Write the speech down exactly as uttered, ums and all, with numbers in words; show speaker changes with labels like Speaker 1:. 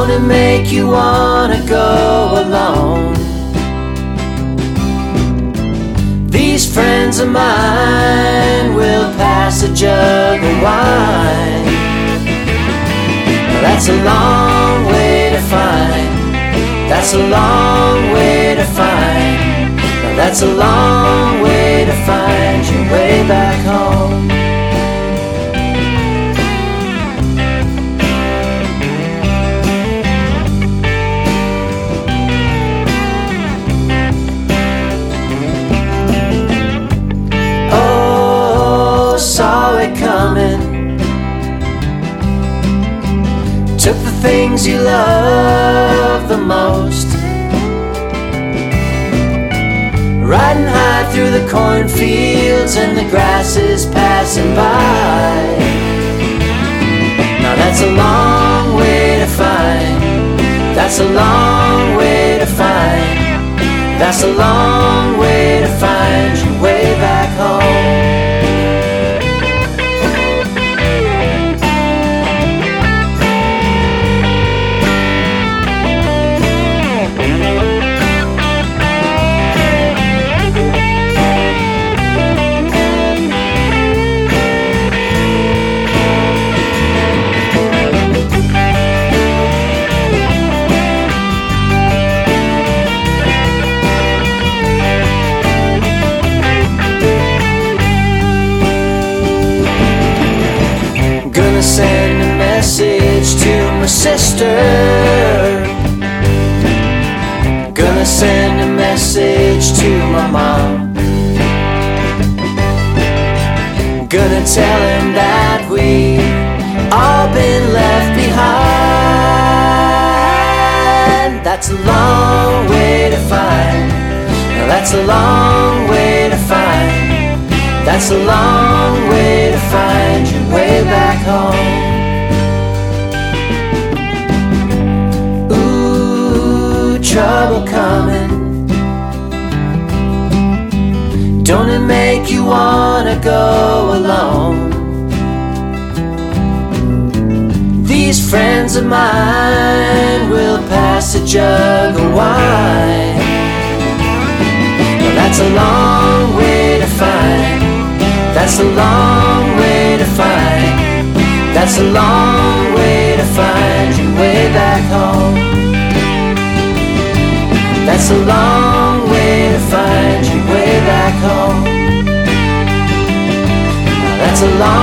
Speaker 1: Don't it make you wanna go alone? These friends of mine will pass a jug of wine. Now that's a long way to find. That's a long way to find. Now that's a long way to find your way back home. Oh, saw it coming. Took the things you love the most, riding high through the cornfields and the grasses passing by. Now that's a long way to find. That's a long way to find. That's a long way to find your way back home. Send a message to my sister. Gonna send a message to my mom. Gonna tell him that we've all been left behind. That's a long way to find. Now that's a long way to find. That's a long way to find your way back home. Ooh, trouble coming. Don't it make you wanna go alone? These friends of mine will pass a jug of wine. Well, that's a long way to find. That's a long way to find. That's a long way to find your way back home. That's a long way to find your way back home. That's a long